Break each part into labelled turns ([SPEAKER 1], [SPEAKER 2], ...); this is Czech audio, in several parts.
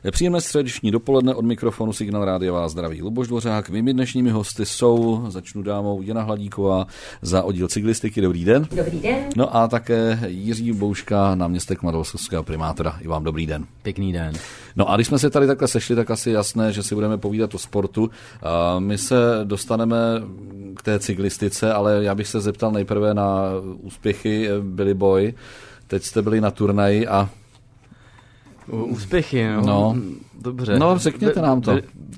[SPEAKER 1] Příjemné středeční dopoledne, od mikrofonu Signál Rádia vás zdraví Luboš Dvořák. Mými dnešními hosty jsou, začnu dámou, Jana Hladíková za oddíl cyklistiky. Dobrý den.
[SPEAKER 2] Dobrý den.
[SPEAKER 1] No a také Jiří Bouška, náměstek mladovského primátora. I vám dobrý den.
[SPEAKER 3] Pěkný den.
[SPEAKER 1] No a když jsme se tady takhle sešli, tak asi jasné, že si budeme povídat o sportu. My se dostaneme k té cyklistice, ale já bych se zeptal nejprve na úspěchy Billy Boy. Teď jste byli na turnaji a
[SPEAKER 3] úspěchy, no. Dobře.
[SPEAKER 1] No, řekněte nám to.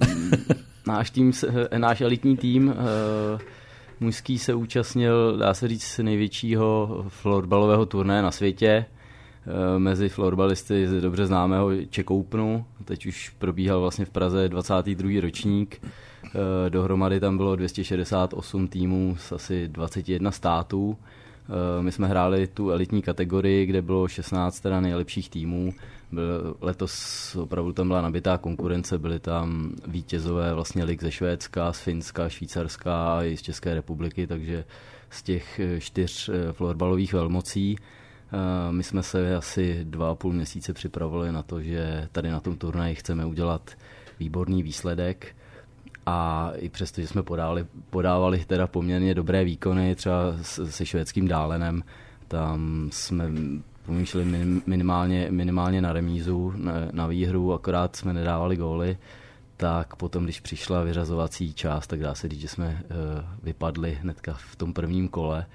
[SPEAKER 3] Náš elitní tým mužský se účastnil, dá se říct, největšího florbalového turnaje na světě. Mezi florbalisty dobře známého Czech Openu. Teď už probíhal vlastně v Praze 22. ročník. Dohromady tam bylo 268 týmů z asi 21 států. My jsme hráli tu elitní kategorii, kde bylo 16 teda nejlepších týmů. Letos opravdu tam byla nabitá konkurence, byly tam vítězové vlastně lig ze Švédska, z Finska, Švýcarska a i z České republiky, takže z těch 4 florbalových velmocí. My jsme se asi 2,5 měsíce připravovali na to, že tady na tom turnaji chceme udělat výborný výsledek. A i přesto, že jsme podávali teda poměrně dobré výkony, třeba se švédským Dálenem, tam jsme pomýšleli minimálně na remízu, na výhru, akorát jsme nedávali góly, tak potom, když přišla vyřazovací část, tak dá se říct, že jsme vypadli hnedka v tom prvním kole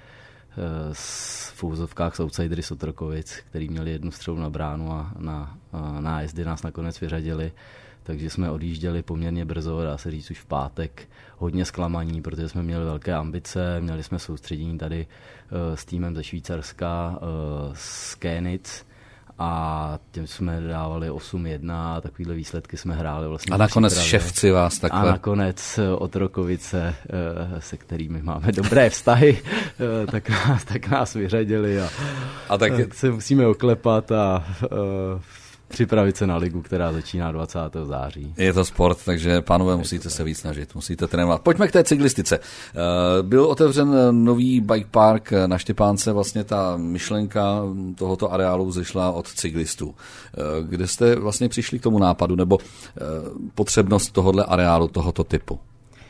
[SPEAKER 3] v úzovkách s outsidery z Otrokovic, který měli jednu střelu na bránu a na nájezdy nás nakonec vyřadili. Takže jsme odjížděli poměrně brzo, dá se říct už v pátek, hodně zklamaní, protože jsme měli velké ambice, měli jsme soustředění tady s týmem ze Švýcarska, z Kénic, a těm jsme dávali 8-1 a takovýhle výsledky jsme hráli vlastně.
[SPEAKER 1] A nakonec Ševci vás takhle.
[SPEAKER 3] A nakonec Otrokovice, se kterými máme dobré vztahy, tak nás vyřadili a tak se musíme oklepat a připravit se na ligu, která začíná 20. září.
[SPEAKER 1] Je to sport, takže pánové, musíte se víc snažit, musíte trénovat. Pojďme k té cyklistice. Byl otevřen nový bike park na Štěpánce, vlastně ta myšlenka tohoto areálu zešla od cyklistů. Kde jste vlastně přišli k tomu nápadu, nebo potřebnost tohohle areálu, tohoto typu?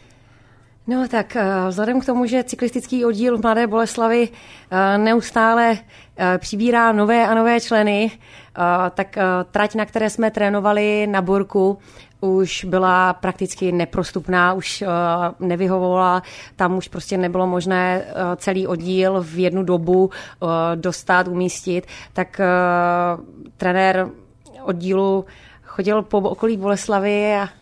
[SPEAKER 2] No tak vzhledem k tomu, že cyklistický oddíl v Mladé Boleslavi neustále přibírá nové a nové členy, tak trať, na které jsme trénovali na Borku, už byla prakticky neprostupná, už nevyhovovala, tam už prostě nebylo možné celý oddíl v jednu dobu dostat, umístit, tak trenér oddílu chodil po okolí Boleslavy a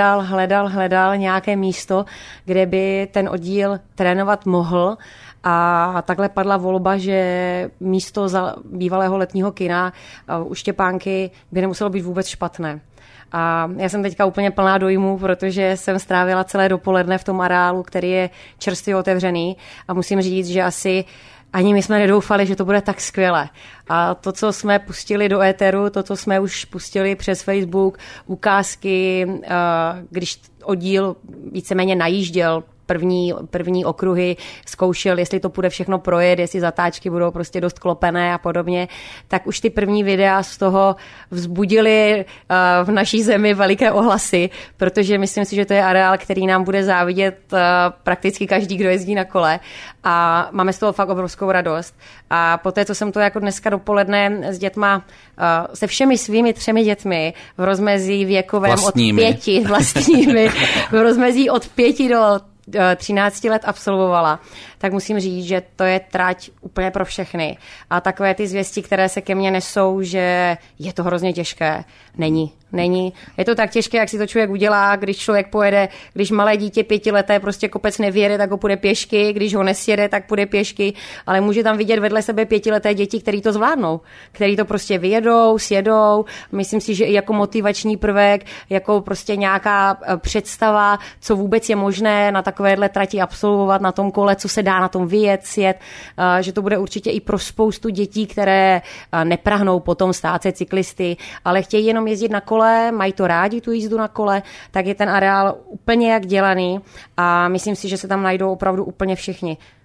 [SPEAKER 2] hledal nějaké místo, kde by ten oddíl trénovat mohl. A takhle padla volba, že místo za bývalého letního kina u Štěpánky by nemuselo být vůbec špatné. A já jsem teďka úplně plná dojmů, protože jsem strávila celé dopoledne v tom areálu, který je čerstvě otevřený, a musím říct, že asi ani my jsme nedoufali, že to bude tak skvělé. A to, co jsme pustili do éteru, to, co jsme už pustili přes Facebook, ukázky, když oddíl víceméně najížděl první okruhy, zkoušel, jestli to půjde všechno projet, jestli zatáčky budou prostě dost klopené a podobně, tak už ty první videa z toho vzbudily v naší zemi veliké ohlasy, protože myslím si, že to je areál, který nám bude závidět prakticky každý, kdo jezdí na kole, a máme z toho fakt obrovskou radost. A poté, co jsem to jako dneska dopoledne s dětma, se všemi svými 3 dětmi v rozmezí věkovém vlastními, v rozmezí od 5 do 13 let absolvovala, tak musím říct, že to je trať úplně pro všechny. A takové ty zvěsti, které se ke mně nesou, že je to hrozně těžké, není. Je to tak těžké, jak si to člověk udělá, když člověk pojede, když malé dítě 5leté prostě kopec nevyjede, tak ho půjde pěšky, když ho nesjede, tak půjde pěšky, ale může tam vidět vedle sebe 5leté děti, který to zvládnou, který to prostě vyjedou, sjedou. Myslím si, že i jako motivační prvek, jako prostě nějaká představa, co vůbec je možné na takovéhle trati absolvovat, na tom kole, co se dá na tom vyjet, sjet, že to bude určitě i pro spoustu dětí, které neprahnou potom stát se cyklisty, ale chtějí jenom jezdit na kole, mají to rádi, tu jízdu na kole, tak je ten areál úplně jak dělaný a myslím si, že se tam najdou opravdu úplně všichni.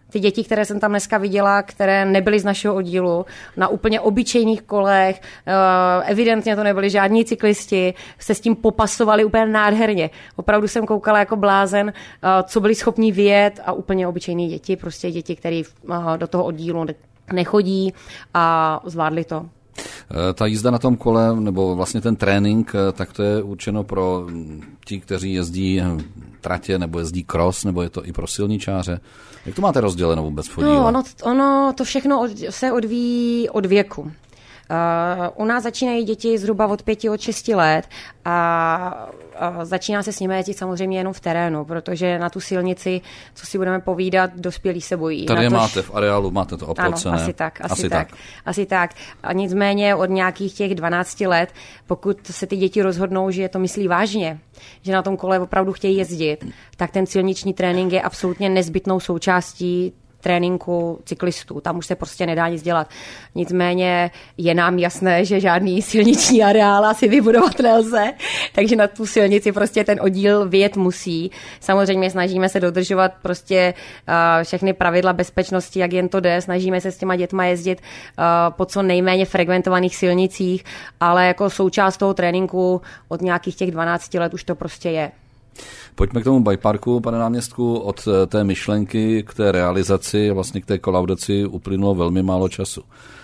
[SPEAKER 2] ty děti, které jsem tam dneska viděla, které nebyly z našeho oddílu, na úplně obyčejných kolech, evidentně to nebyli žádní cyklisti, se s tím popasovali úplně nádherně. Opravdu jsem koukala jako blázen, co byli schopní vyjet a úplně obyčejný děti, prostě děti, které do toho oddílu nechodí a zvládli to.
[SPEAKER 1] Ta jízda na tom kole, nebo vlastně ten trénink, tak to je určeno pro ti, kteří jezdí tratě, nebo jezdí cross, nebo je to i pro silničáře. Jak to máte rozděleno vůbec v oddíle?
[SPEAKER 2] No, ono to všechno se odvíjí od věku. U nás začínají děti zhruba od 5, od 6 let a začíná se s nimi jezdit samozřejmě jenom v terénu, protože na tu silnici, co si budeme povídat, dospělí se bojí.
[SPEAKER 1] Tady je máte v areálu, máte to oplocené.
[SPEAKER 2] Ano, asi tak. A nicméně od nějakých těch 12 let, pokud se ty děti rozhodnou, že to myslí vážně, že na tom kole opravdu chtějí jezdit, tak ten silniční trénink je absolutně nezbytnou součástí tréninku cyklistů. Tam už se prostě nedá nic dělat. Nicméně je nám jasné, že žádný silniční areál asi vybudovat nelze, takže na tu silnici prostě ten oddíl vyjet musí. Samozřejmě snažíme se dodržovat prostě všechny pravidla bezpečnosti, jak jen to jde. Snažíme se s těma dětma jezdit po co nejméně frekventovaných silnicích, ale jako součást toho tréninku od nějakých těch 12 let už to prostě je.
[SPEAKER 1] Pojďme k tomu bikeparku, pane náměstku. Od té myšlenky k té realizaci, vlastně k té kolaudaci uplynulo velmi málo času.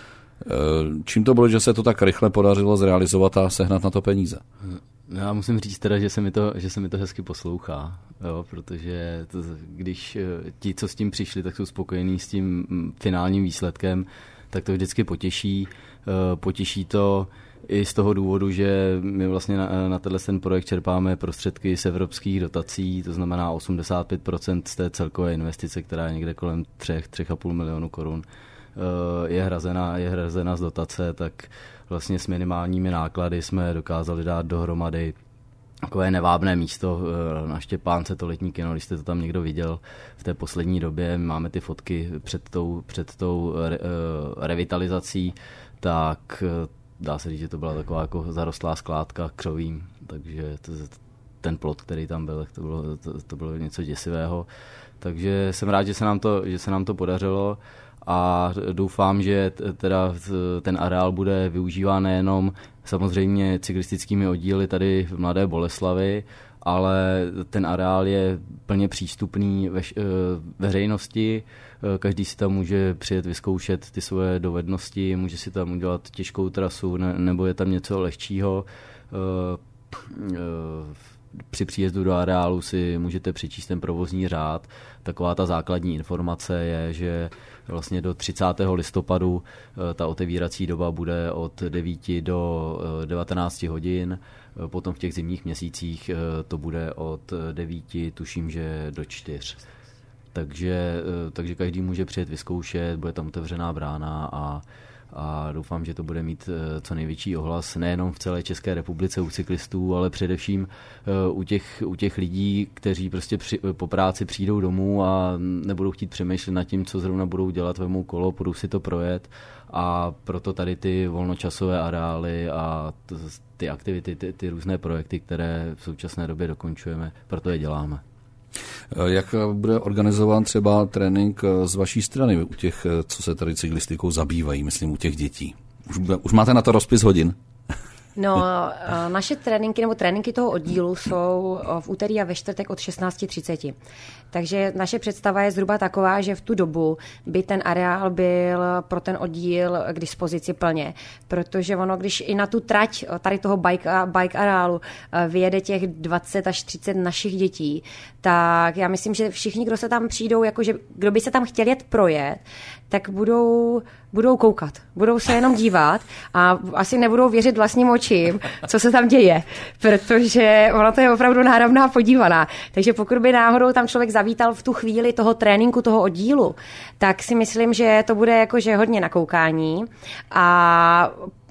[SPEAKER 1] Čím to bylo, že se to tak rychle podařilo zrealizovat a sehnat na to peníze?
[SPEAKER 3] Já musím říct teda, že se mi to hezky poslouchá, jo, protože když ti, co s tím přišli, tak jsou spokojení s tím finálním výsledkem, tak to vždycky potěší. Potěší to i z toho důvodu, že my vlastně na ten projekt čerpáme prostředky z evropských dotací, to znamená 85% z té celkové investice, která je někde kolem 3,5 milionu korun, je hrazena z dotace, tak vlastně s minimálními náklady jsme dokázali dát dohromady takové nevábné místo na Štěpánce, to letní kino, když jste to tam někdo viděl v té poslední době, máme ty fotky před tou revitalizací, tak dá se říct, že to byla taková jako zarostlá skládka křovím, takže ten plot, který tam byl, to bylo něco děsivého. Takže jsem rád, že se nám to podařilo a doufám, že teda ten areál bude využíván nejenom samozřejmě cyklistickými oddíly tady v Mladé Boleslavi, ale ten areál je plně přístupný veřejnosti. Každý si tam může přijet vyzkoušet ty svoje dovednosti, může si tam udělat těžkou trasu nebo je tam něco lehčího. Při příjezdu do areálu si můžete přečíst ten provozní řád. Taková ta základní informace je, že vlastně do 30. listopadu ta otevírací doba bude od 9 do 19 hodin. Potom v těch zimních měsících to bude od 9, tuším, že do 4. Takže každý může přijet vyzkoušet, bude tam otevřená brána a doufám, že to bude mít co největší ohlas nejenom v celé České republice u cyklistů, ale především u těch lidí, kteří prostě po práci přijdou domů a nebudou chtít přemýšlet nad tím, co zrovna budou dělat, vemou kolo, budou si to projet a proto tady ty volnočasové areály a ty aktivity, ty různé projekty, které v současné době dokončujeme, proto je děláme.
[SPEAKER 1] Jak bude organizován třeba trénink z vaší strany u těch, co se tady cyklistikou zabývají, myslím u těch dětí? Už máte na to rozpis hodin?
[SPEAKER 2] No, naše tréninky nebo tréninky toho oddílu jsou v úterý a ve čtvrtek od 16:30. Takže naše představa je zhruba taková, že v tu dobu by ten areál byl pro ten oddíl k dispozici plně. Protože ono, když i na tu trať tady toho bike areálu vyjede těch 20 až 30 našich dětí, tak já myslím, že všichni, kdo se tam přijdou, jakože kdo by se tam chtěl jet projet, tak budou koukat, budou se jenom dívat a asi nebudou věřit vlastním očím, co se tam děje, protože ono to je opravdu náramná podívaná. Takže pokud by náhodou tam člověk zavítal v tu chvíli toho tréninku, toho oddílu, tak si myslím, že to bude jakože hodně na koukání a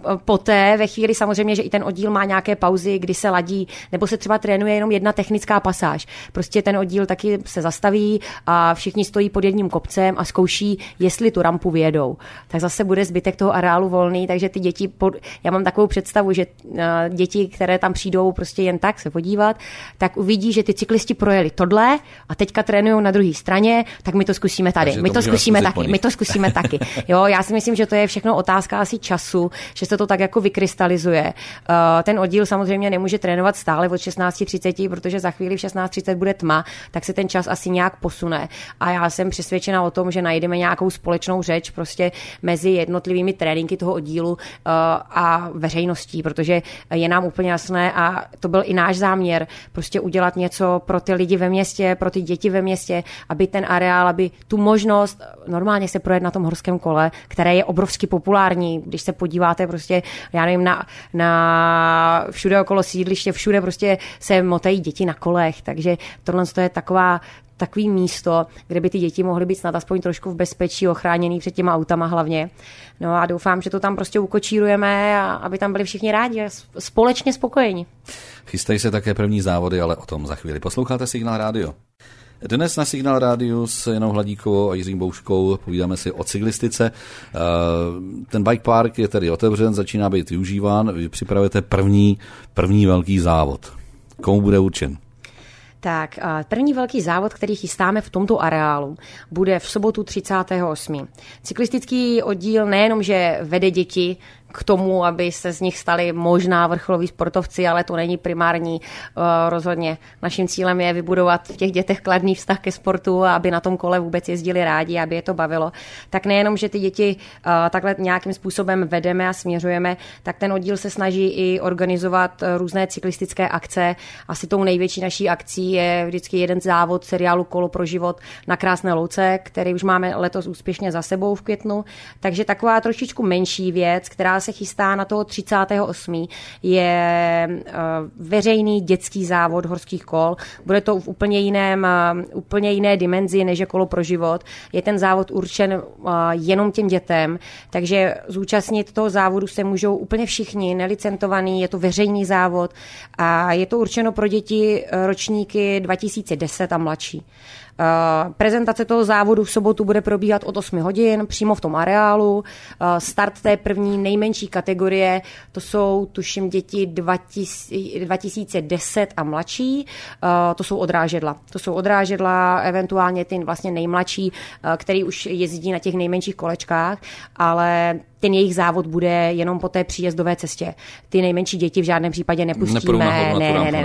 [SPEAKER 2] poté ve chvíli samozřejmě, že i ten oddíl má nějaké pauzy, kdy se ladí, nebo se třeba trénuje jenom jedna technická pasáž. Prostě ten oddíl taky se zastaví a všichni stojí pod jedním kopcem a zkouší, jestli tu rampu vyjedou. Tak zase bude zbytek toho areálu volný, takže ty děti, já mám takovou představu, že děti, které tam přijdou prostě jen tak se podívat, tak uvidí, že ty cyklisti projeli tohle a teďka trénují na druhé straně, tak my to zkusíme tady. Takže my to zkusíme taky. Jo, já si myslím, že to je všechno otázka asi času, že se to tak jako vykrystalizuje. Ten oddíl samozřejmě nemůže trénovat stále od 16:30, protože za chvíli v 16:30 bude tma, tak se ten čas asi nějak posune. A já jsem přesvědčena o tom, že najdeme nějakou společnou řeč prostě mezi jednotlivými tréninky toho oddílu a veřejností, protože je nám úplně jasné a to byl i náš záměr prostě udělat něco pro ty lidi ve městě, pro ty děti ve městě, aby ten areál, aby tu možnost normálně se projet na tom horském kole, které je obrovsky populární, když se podíváte prostě, já nevím, na všude okolo sídliště, všude prostě se motají děti na kolech, takže tohle je takový místo, kde by ty děti mohly být snad aspoň trošku v bezpečí, ochráněný před těma autama hlavně. No a doufám, že to tam prostě ukočírujeme a aby tam byli všichni rádi a společně spokojení.
[SPEAKER 1] Chystají se také první závody, ale o tom za chvíli. Posloucháte Signál rádio. Dnes na Signál rádiu s Janou Hladíkovou a Jiřím Bouškou povídáme si o cyklistice. Ten bike park je tedy otevřen, začíná být využíván. Vy připravujete první velký závod. Komu bude určen?
[SPEAKER 2] Tak, první velký závod, který chystáme v tomto areálu, bude v sobotu 38. Cyklistický oddíl nejenom, že vede děti k tomu, aby se z nich stali možná vrcholoví sportovci, ale to není primární rozhodně. Naším cílem je vybudovat v těch dětech kladný vztah ke sportu a aby na tom kole vůbec jezdili rádi, aby je to bavilo. Tak nejenom, že ty děti takhle nějakým způsobem vedeme a směřujeme, tak ten oddíl se snaží i organizovat různé cyklistické akce. Asi tou největší naší akcí je vždycky jeden závod seriálu Kolo pro život na Krásné Louce, který už máme letos úspěšně za sebou v květnu. Takže taková trošičku menší věc, která se chystá na toho 38. je veřejný dětský závod horských kol. Bude to v úplně jiné dimenzi, než je Kolo pro život. Je ten závod určen jenom těm dětem, takže zúčastnit toho závodu se můžou úplně všichni, nelicentovaný, je to veřejný závod a je to určeno pro děti ročníky 2010 a mladší. Prezentace toho závodu v sobotu bude probíhat od 8 hodin přímo v tom areálu. Start té první nejmenší kategorie, to jsou tuším děti 2010 a mladší, to jsou odrážedla, eventuálně ty vlastně nejmladší, který už jezdí na těch nejmenších kolečkách, ale ten jejich závod bude jenom po té příjezdové cestě. Ty nejmenší děti v žádném případě nepustíme.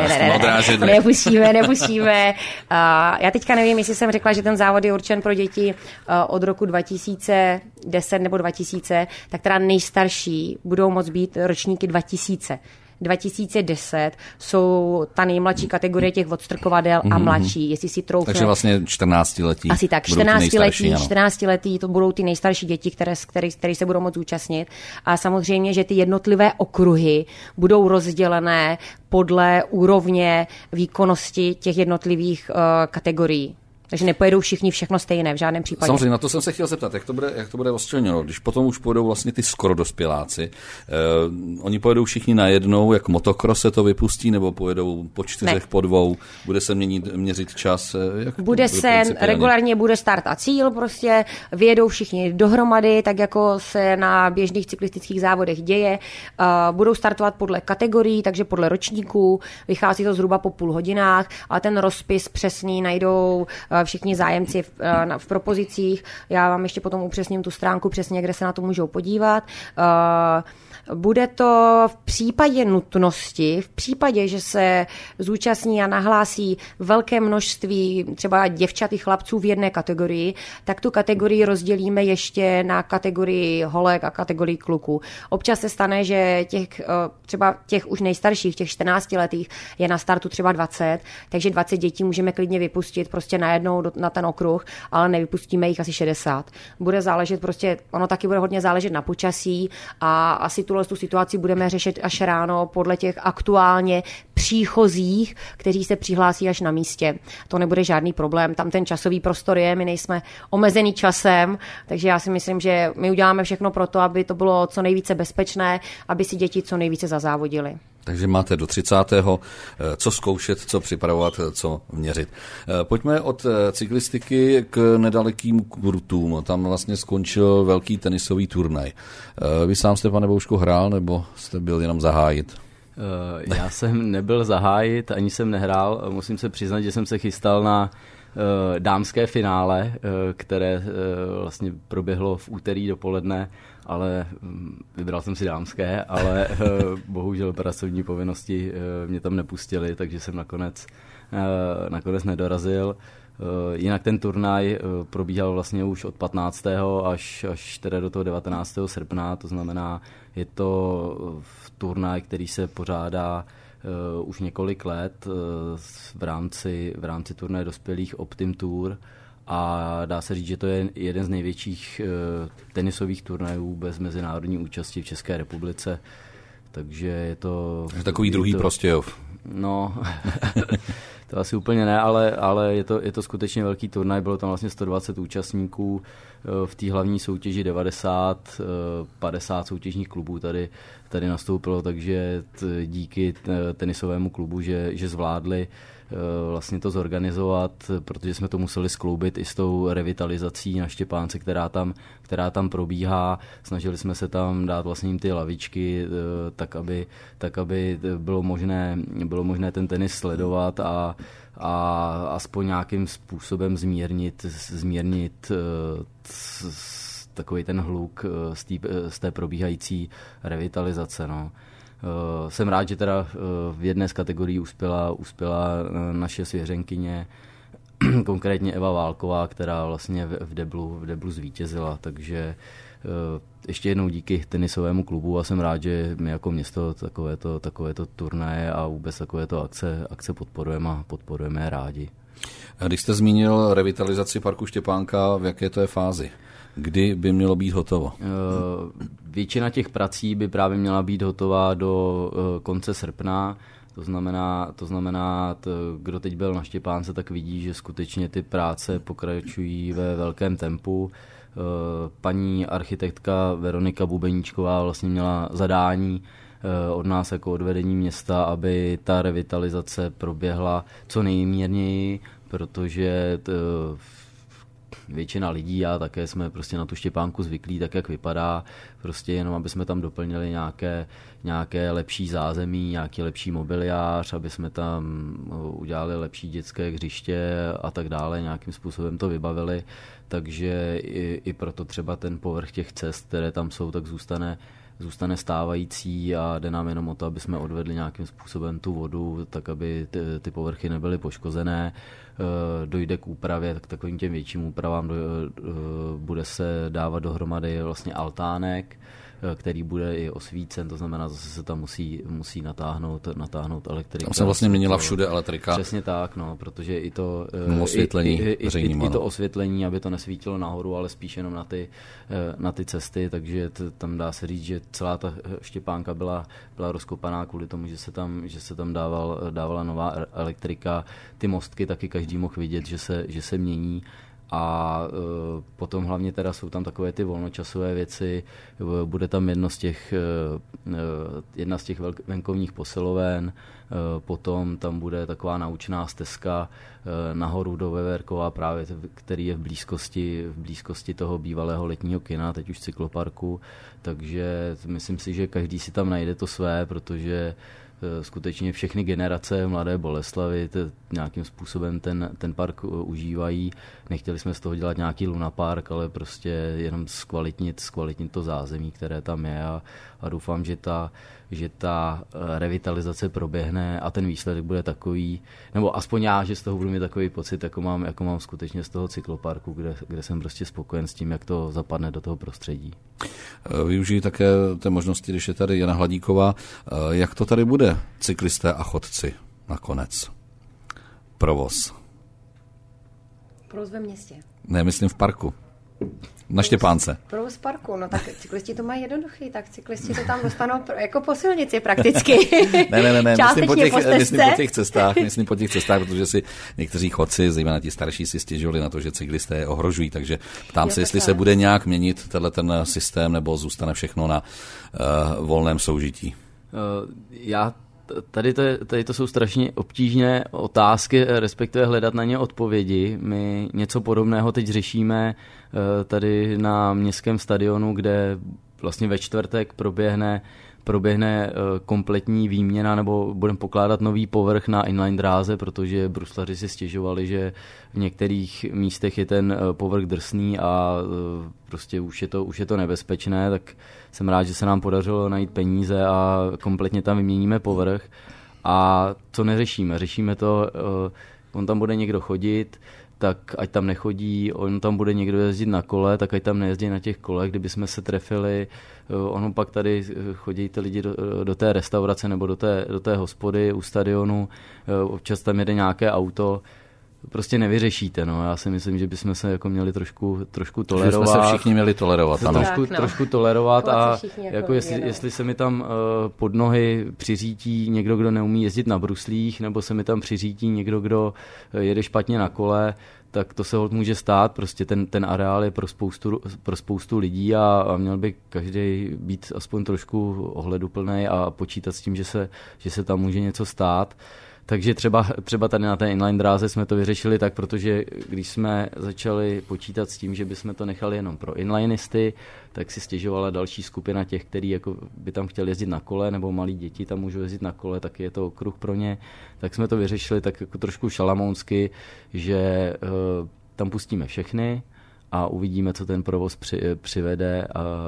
[SPEAKER 2] Nepustíme. Já teďka nevím, jestli jsem řekla, že ten závod je určen pro děti od roku 2010 nebo 2000, tak teda nejstarší budou moct být ročníky 2000. 2010 jsou ta nejmladší kategorie těch odstrkovadel a mladší, jestli si troufne.
[SPEAKER 1] Takže vlastně 14letí.
[SPEAKER 2] Asi tak, 14letí to budou ty nejstarší děti, které se budou moct zúčastnit. A samozřejmě, že ty jednotlivé okruhy budou rozdělené podle úrovně výkonnosti těch jednotlivých kategorií. Takže nepojedou všichni všechno stejné v žádném případě.
[SPEAKER 1] Samozřejmě, na to jsem se chtěl zeptat, jak to bude rozčleněno. Když potom už pojedou vlastně ty skoro dospěláci, oni pojedou všichni najednou, jak motokros se to vypustí, nebo pojedou po 4, po 2, bude se měřit čas?
[SPEAKER 2] Regulárně bude start a cíl, prostě vyjedou všichni dohromady, tak jako se na běžných cyklistických závodech děje. Budou startovat podle kategorií, takže podle ročníků, vychází to zhruba po půl hodinách, ale ten rozpis přesný najdou všichni zájemci v propozicích. Já vám ještě potom upřesním tu stránku přesně, kde se na to můžou podívat. Bude to v případě nutnosti, v případě, že se zúčastní a nahlásí velké množství třeba děvčat i chlapců v jedné kategorii, tak tu kategorii rozdělíme ještě na kategorii holek a kategorii kluků. Občas se stane, že třeba těch už nejstarších, těch 14letých je na startu třeba 20, takže 20 dětí můžeme klidně vypustit prostě najednou na ten okruh, ale nevypustíme jich asi 60. Bude záležet prostě, ono taky bude hodně záležet na počasí a asi tu tu situaci budeme řešit až ráno podle těch aktuálně příchozích, kteří se přihlásí až na místě. To nebude žádný problém, tam ten časový prostor je, my nejsme omezený časem, takže já si myslím, že my uděláme všechno pro to, aby to bylo co nejvíce bezpečné, aby si děti co nejvíce zazávodily.
[SPEAKER 1] Takže máte do 30. co zkoušet, co připravovat, co měřit. Pojďme od cyklistiky k nedalekým kurtům. Tam vlastně skončil velký tenisový turnaj. Vy sám jste, pane Boušku, hrál, nebo jste byl jenom zahájit?
[SPEAKER 3] Já jsem nebyl zahájit, ani jsem nehrál. Musím se přiznat, že jsem se chystal na dámské finále, které vlastně proběhlo v úterý dopoledne, ale vybral jsem si dámské, ale bohužel pracovní povinnosti mě tam nepustili, takže jsem nakonec nedorazil. Jinak ten turnaj probíhal vlastně už od 15. až teda do toho 19. srpna, to znamená, je to turnaj, který se pořádá už několik let v rámci turnaje dospělých Optim Tour a dá se říct, že to je jeden z největších tenisových turnajů bez mezinárodní účasti v České republice, takže je to...
[SPEAKER 1] Takový druhý Prostějov.
[SPEAKER 3] No, to asi úplně ne, ale je to skutečně velký turnaj, bylo tam vlastně 120 účastníků, v té hlavní soutěži 90, 50 soutěžních klubů tady nastoupilo, takže díky tenisovému klubu, že zvládli vlastně to zorganizovat, protože jsme to museli skloubit i s tou revitalizací na Štěpánce, která tam probíhá. Snažili jsme se tam dát vlastně ty lavičky, tak aby bylo možné ten tenis sledovat a aspoň nějakým způsobem zmírnit takový ten hluk z té probíhající revitalizace. No. Jsem rád, že teda v jedné z kategorií uspěla naše svěřenkyně, konkrétně Eva Válková, která vlastně v deblu zvítězila, takže ještě jednou díky tenisovému klubu a jsem rád, že my jako město takovéto turnaje a vůbec takovéto akce podporujeme je rádi.
[SPEAKER 1] Když jste zmínil revitalizaci parku Štěpánka, v jaké to je fázi? Kdy by mělo být hotovo?
[SPEAKER 3] Většina těch prací by právě měla být hotová do konce srpna. To znamená, kdo teď byl na Štěpánce, tak vidí, že skutečně ty práce pokračují ve velkém tempu. Paní architektka Veronika Bubeníčková vlastně měla zadání od nás jako od vedení města, aby ta revitalizace proběhla co nejmírněji, protože většina lidí a také jsme prostě na tu Štěpánku zvyklí, tak jak vypadá, prostě jenom aby jsme tam doplnili nějaké lepší zázemí, nějaký lepší mobiliář, aby jsme tam udělali lepší dětské hřiště a tak dále, nějakým způsobem to vybavili, takže i proto třeba ten povrch těch cest, které tam jsou, tak zůstane stávající a jde nám jenom o to, aby jsme odvedli nějakým způsobem tu vodu, tak aby ty povrchy nebyly poškozené. Dojde k úpravě, tak takovým těm větším úpravám bude se dávat dohromady vlastně altánek, který bude i osvícen, to znamená, zase se tam musí natáhnout elektrika.
[SPEAKER 1] Tam se vlastně měnila všude elektrika.
[SPEAKER 3] Přesně tak, no, protože i to
[SPEAKER 1] i
[SPEAKER 3] to osvětlení, aby to nesvítilo nahoru, ale spíš jenom na ty cesty, takže tam dá se říct, že celá ta Štěpánka byla rozkopaná kvůli tomu, že se tam dávala nová elektrika. Ty mostky taky každý mohl vidět, že se mění. A potom hlavně teda jsou tam takové ty volnočasové věci, bude tam jedna z těch venkovních posiloven, potom tam bude taková naučná stezka nahoru do Veverkova, právě který je v blízkosti toho bývalého letního kina, teď už cykloparku, takže myslím si, že každý si tam najde to své, protože skutečně všechny generace Mladé Boleslavi nějakým způsobem ten park užívají. Nechtěli jsme z toho dělat nějaký lunapark, ale prostě jenom zkvalitnit to zázemí, které tam je a doufám, že ta revitalizace proběhne a ten výsledek bude takový, nebo aspoň já, že z toho budu mít takový pocit, jako mám skutečně z toho cykloparku, kde jsem prostě spokojen s tím, jak to zapadne do toho prostředí.
[SPEAKER 1] Využiji také té možnosti, když je tady Jana Hladíková. Jak to tady bude, cyklisté a chodci nakonec? Provoz.
[SPEAKER 2] Provoz ve městě.
[SPEAKER 1] Ne, myslím v parku. Na Štěpánce.
[SPEAKER 2] Provoz parku, no tak cyklisti to mají jednoduchý, tak cyklisti to tam dostanou jako po silnici prakticky.
[SPEAKER 1] Ne, myslím po těch cestách, protože si někteří chodci, zejména ti starší, si stěžovali na to, že cyklisté je ohrožují, takže ptám se, jestli se bude nějak měnit ten systém, nebo zůstane všechno na volném soužití.
[SPEAKER 3] Tady to jsou strašně obtížné otázky, respektive hledat na ně odpovědi. My něco podobného teď řešíme tady na městském stadionu, kde vlastně ve čtvrtek proběhne kompletní výměna, nebo budeme pokládat nový povrch na inline dráze, protože bruslaři si stěžovali, že v některých místech je ten povrch drsný a prostě už je to nebezpečné, tak jsem rád, že se nám podařilo najít peníze a kompletně tam vyměníme povrch. A co neřešíme? Řešíme to, on tam bude někdo chodit, tak ať tam nechodí, on tam bude někdo jezdit na kole, tak ať tam nejezdí na těch kolech, kdyby jsme se trefili, ono pak tady chodí ty lidi do té restaurace nebo do té hospody u stadionu, občas tam jede nějaké auto, prostě nevyřešíte, no. Já si myslím, že bychom se jako měli trošku tolerovat.
[SPEAKER 1] Že jsme se všichni měli tolerovat, ano.
[SPEAKER 3] Trošku tolerovat a jako jestli se mi tam pod nohy přiřítí někdo, kdo neumí jezdit na bruslích, nebo se mi tam přiřítí někdo, kdo jede špatně na kole, tak to se holt může stát, prostě ten areál je pro spoustu lidí a měl by každý být aspoň trošku ohleduplnej a počítat s tím, že se tam může něco stát. Takže třeba tady na té inline dráze jsme to vyřešili tak, protože když jsme začali počítat s tím, že bychom to nechali jenom pro inlinisty, tak si stěžovala další skupina těch, kteří jako by tam chtěli jezdit na kole, nebo malí děti tam můžou jezdit na kole, tak je to okruh pro ně. Tak jsme to vyřešili tak jako trošku šalamounsky, že tam pustíme všechny a uvidíme, co ten provoz přivede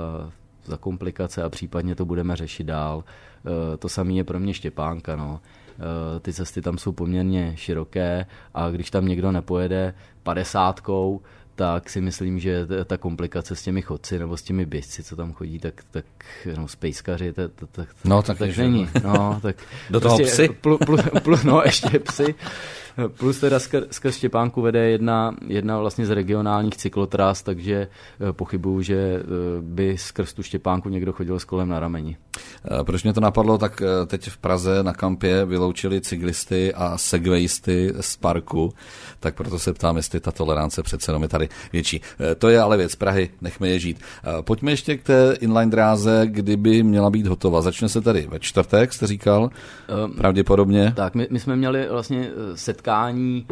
[SPEAKER 3] za komplikace a případně to budeme řešit dál. To samé je pro mě Štěpánka, no. Ty cesty tam jsou poměrně široké a když tam někdo nepojede 50, tak si myslím, že ta komplikace s těmi chodci nebo s těmi běžci, co tam chodí, tak no, s pejskaři, tak není. No, tak
[SPEAKER 1] do toho
[SPEAKER 3] prostě
[SPEAKER 1] psy?
[SPEAKER 3] No, ještě psy. Plus teda skrz Štěpánku vede jedna vlastně z regionálních cyklotras, takže pochybuju, že by skrz tu Štěpánku někdo chodil s kolem na rameni.
[SPEAKER 1] Proč mě to napadlo, tak teď v Praze na kampě vyloučili cyklisty a segwayisty z parku, tak proto se ptám, jestli ta tolerance přece jenom je tady větší. To je ale věc Prahy, nechme je žít. Pojďme ještě k té inline dráze, kdyby měla být hotová. Začne se tady ve čtvrtek, jste říkal, pravděpodobně.
[SPEAKER 3] Tak, my jsme měli vlastně setkání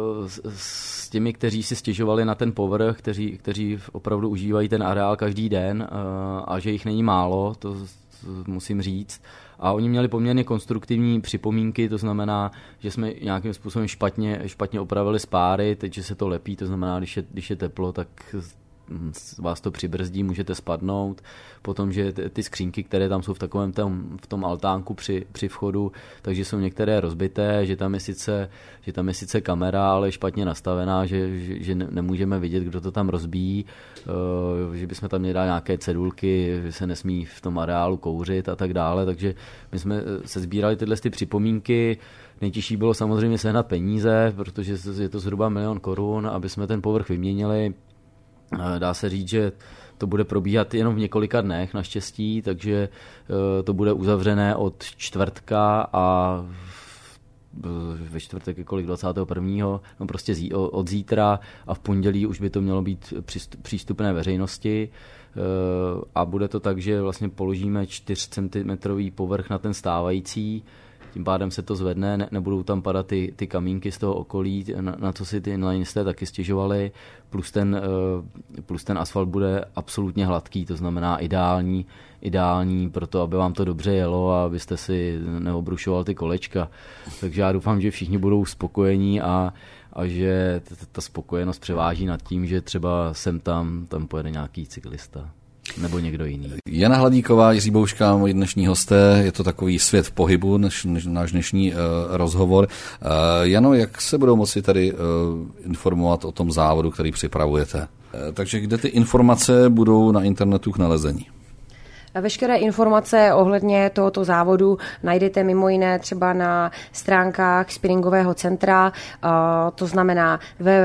[SPEAKER 3] s těmi, kteří si stěžovali na ten povrch, kteří opravdu užívají ten areál každý den a že jich není málo, to musím říct. A oni měli poměrně konstruktivní připomínky, to znamená, že jsme nějakým způsobem špatně opravili spáry, teď, že se to lepí, to znamená, když je teplo, tak vás to přibrzdí, můžete spadnout. Potom, že ty skřínky, které tam jsou v takovém v tom altánku při vchodu, takže jsou některé rozbité, že tam je sice kamera, ale špatně nastavená, že nemůžeme vidět, kdo to tam rozbíjí, že bychom tam měli dát nějaké cedulky, že se nesmí v tom areálu kouřit a tak dále, takže my jsme se sbírali tyhle připomínky. Nejtěžší bylo samozřejmě sehnat peníze, protože je to zhruba 1 000 000 korun, aby jsme ten povrch vyměnili. Dá se říct, že to bude probíhat jenom v několika dnech naštěstí, takže to bude uzavřené od čtvrtka a ve čtvrtek je kolik 21. No prostě od zítra a v pondělí už by to mělo být přístupné veřejnosti a bude to tak, že vlastně položíme 4 cm povrch na ten stávající, tím pádem se to zvedne, nebudou tam padat ty kamínky z toho okolí, na co si ty inlinisté taky stěžovali, plus ten asfalt bude absolutně hladký, to znamená ideální pro to, aby vám to dobře jelo a abyste si neobrušoval ty kolečka. Takže já doufám, že všichni budou spokojení a že ta spokojenost převáží nad tím, že třeba tam pojede nějaký cyklista. Nebo někdo jiný.
[SPEAKER 1] Jana Hladíková, Jiří Bouška, moji dnešní hosté, je to takový svět v pohybu, náš dnešní rozhovor. Jano, jak se budou moci tady informovat o tom závodu, který připravujete? Takže kde ty informace budou na internetu k nalezení?
[SPEAKER 2] Veškeré informace ohledně tohoto závodu najdete mimo jiné třeba na stránkách spinningového centra, to znamená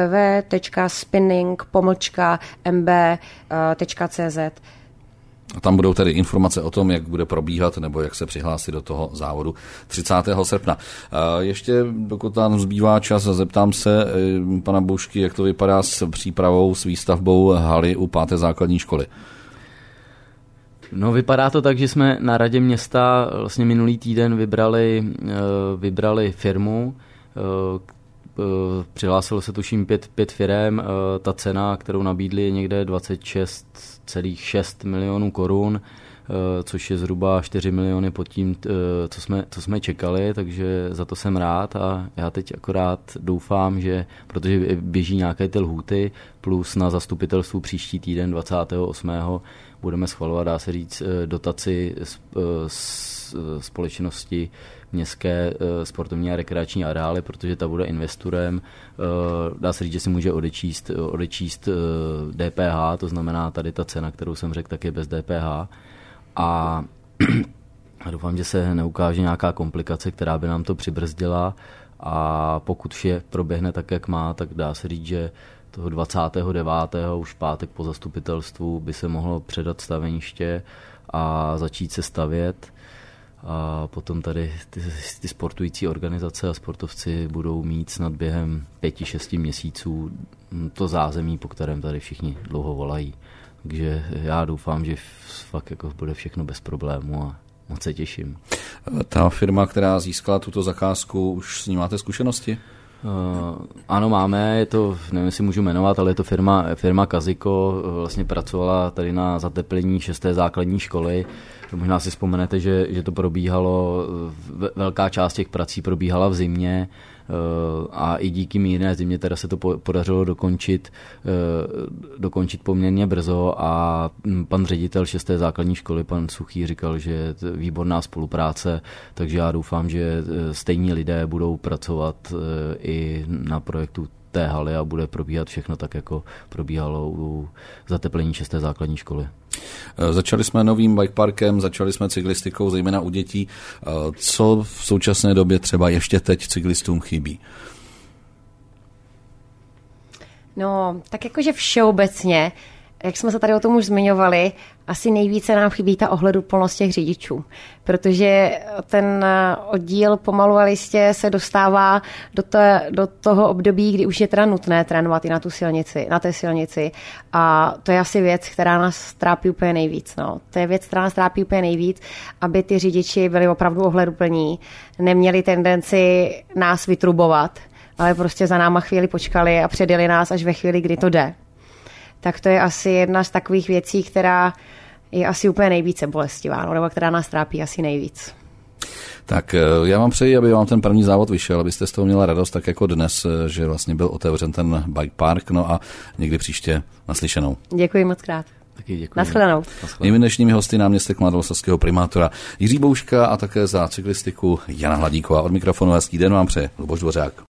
[SPEAKER 2] www.spinning-mb.cz.
[SPEAKER 1] A tam budou tedy informace o tom, jak bude probíhat nebo jak se přihlásit do toho závodu 30. srpna. Ještě, dokud nám zbývá čas, zeptám se pana Boušky, jak to vypadá s přípravou, s výstavbou haly u 5. základní školy.
[SPEAKER 3] No, vypadá to tak, že jsme na radě města vlastně minulý týden vybrali firmu. Přihlásilo se tuším 5 firem. Ta cena, kterou nabídli, je někde 26,6 milionů korun, což je zhruba 4 miliony pod tím, co jsme čekali, takže za to jsem rád a já teď akorát doufám, že protože běží nějaké ty lhůty, plus na zastupitelstvu příští týden 28. budeme schvalovat, dá se říct, dotaci společnosti městské sportovní a rekreační areály, protože ta bude investorem. Dá se říct, že si může odečíst DPH, to znamená tady ta cena, kterou jsem řekl, tak je bez DPH. A doufám, že se neukáže nějaká komplikace, která by nám to přibrzdila, a pokud vše proběhne tak, jak má, tak dá se říct, že toho 29. už pátek po zastupitelstvu by se mohlo předat staveniště a začít se stavět. A potom tady ty sportující organizace a sportovci budou mít snad během 5-6 měsíců to zázemí, po kterém tady všichni dlouho volají. Takže já doufám, že fakt jako bude všechno bez problému a moc se těším.
[SPEAKER 1] Ta firma, která získala tuto zakázku, už s ní máte zkušenosti?
[SPEAKER 3] Ano, máme, je to, nevím, jestli můžu jmenovat, ale je to firma Kaziko, vlastně pracovala tady na zateplení 6. základní školy. Možná si vzpomenete, že to probíhalo, velká část těch prací probíhala v zimě a i díky mírné zimě teda se to podařilo dokončit poměrně brzo a pan ředitel 6. základní školy, pan Suchý, říkal, že je výborná spolupráce, takže já doufám, že stejní lidé budou pracovat i na projektu té haly a bude probíhat všechno tak, jako probíhalo u zateplení 6. základní školy.
[SPEAKER 1] Začali jsme novým bikeparkem, začali jsme cyklistikou, zejména u dětí. Co v současné době třeba ještě teď cyklistům chybí?
[SPEAKER 2] No, tak jakože všeobecně, jak jsme se tady o tom už zmiňovali, asi nejvíce nám chybí ta ohleduplnost těch řidičů, protože ten oddíl pomalu a jistě se dostává do toho období, kdy už je teda nutné trénovat i na té silnici, a to je asi věc, která nás trápí úplně nejvíc. No. To je věc, která nás trápí úplně nejvíc, aby ty řidiči byli opravdu ohleduplní, neměli tendenci nás vytrubovat, ale prostě za náma chvíli počkali a předjeli nás až ve chvíli, kdy to jde. Tak to je asi jedna z takových věcí, která je asi úplně nejvíce bolestivá, nebo která nás trápí asi nejvíc.
[SPEAKER 1] Tak já vám přeji, aby vám ten první závod vyšel, abyste z toho měla radost, tak jako dnes, že vlastně byl otevřen ten bike park, no a někdy příště naslyšenou.
[SPEAKER 2] Děkuji moc krát.
[SPEAKER 3] Taky děkuji.
[SPEAKER 2] Naschledanou.
[SPEAKER 1] Mými dnešními hosty náměstek mladovlastavského primátora Jiří Bouška a také za cyklistiku Jana Hladíková. Od mikrofonu hezký den vám přeje Luboš Dvořák.